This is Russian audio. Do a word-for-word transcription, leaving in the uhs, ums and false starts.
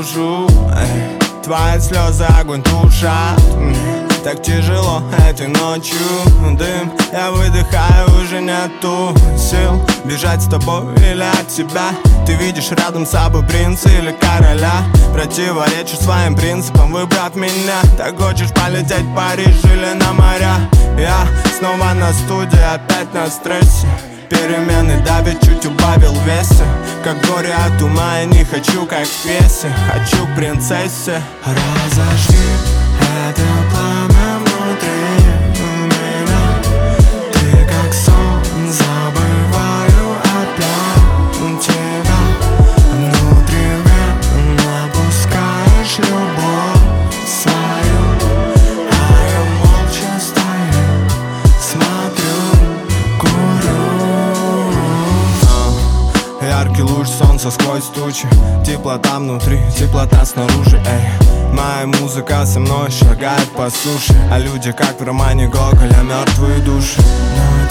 душу, эй. Твои слезы огонь тушат. Так тяжело этой ночью. Дым, я выдыхаю, уже нету сил бежать с тобой или от тебя. Ты видишь рядом с собой принца или короля. Противоречу своим принципам, выбрав меня. Так хочешь полететь в Париж или на моря. Я снова на студии, опять на стрессе. Перемены давят, чуть убавил весе. Как горе от ума, я не хочу, как в пьесе. Хочу к принцессе. Разожги это пламя внутри меня. Ты как сон, забываю опять тебя. Внутри вен опускаешь любовь свою, а я молча стою, смотрю, курю. Яркий луч солнца сквозь тучи. Теплота внутри, теплота снаружи, эй. Моя музыка со мной шагает по суше, а люди как в романе Гоголя, мертвые души.